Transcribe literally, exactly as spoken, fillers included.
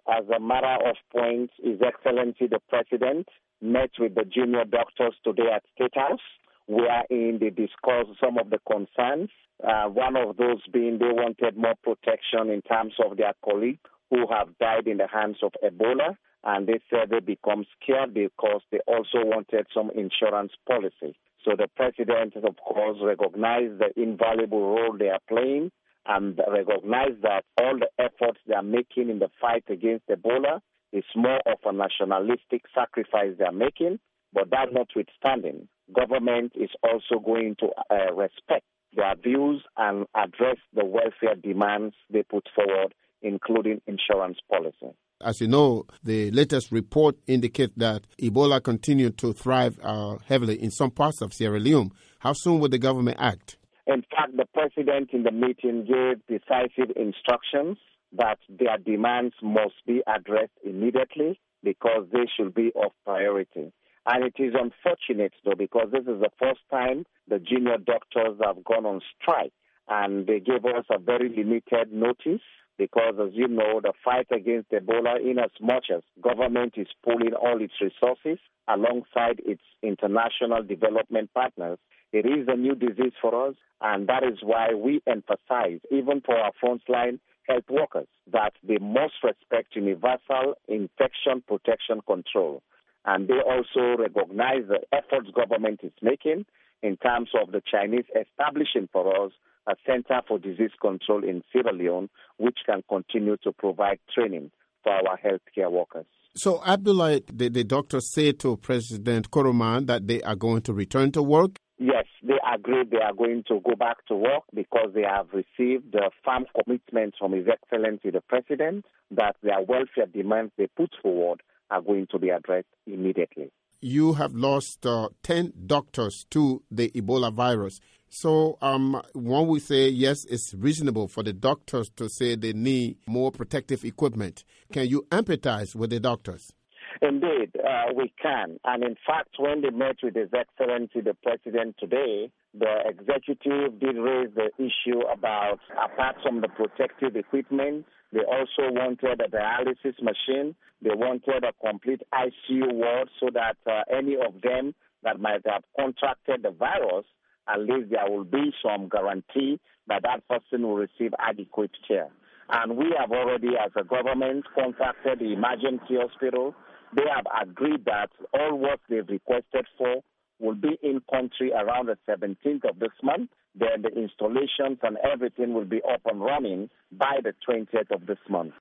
As a matter of point, His Excellency the President met with the junior doctors today at State House, wherein they discussed some of the concerns. Uh, one of those being they wanted more protection in terms of their colleagues who have died in the hands of Ebola, and they said they become scared because they also wanted some insurance policy. So the President, of course, recognized the invaluable role they are playing and recognized that all the efforts they are making in the fight against Ebola is more of a nationalistic sacrifice they are making. But that notwithstanding, government is also going to uh, respect their views and address the welfare demands they put forward, including insurance policy. As you know, the latest report indicates that Ebola continued to thrive uh, heavily in some parts of Sierra Leone. How soon will the government act? In fact, the President in the meeting gave decisive instructions that their demands must be addressed immediately because they should be of priority. And it is unfortunate, though, because this is the first time the junior doctors have gone on strike, and they gave us a very limited notice because, as you know, the fight against Ebola, in as much as government is pooling all its resources alongside its international development partners, it is a new disease for us, and that is why we emphasize, even for our frontline health workers, that they must respect universal infection protection control. And they also recognize the efforts government is making in terms of the Chinese establishing for us a Center for Disease Control in Sierra Leone, which can continue to provide training for our healthcare workers. So, Abdullah, the, the doctors say to President Koroman that they are going to return to work? Yes, they agreed they are going to go back to work because they have received the firm commitment from His Excellency the President that their welfare demands they put forward are going to be addressed immediately. You have lost uh, ten doctors to the Ebola virus. So um, one would say, yes, it's reasonable for the doctors to say they need more protective equipment. Can you empathize with the doctors? Indeed, uh, we can. And in fact, when they met with His Excellency the President today, the executive did raise the issue about, apart from the protective equipment, they also wanted a dialysis machine. They wanted a complete I C U ward so that uh, any of them that might have contracted the virus, at least there will be some guarantee that that person will receive adequate care. And we have already, as a government, contacted the emergency hospital. They have agreed that all what they've requested for will be in country around the seventeenth of this month. Then the installations and everything will be up and running by the twentieth of this month.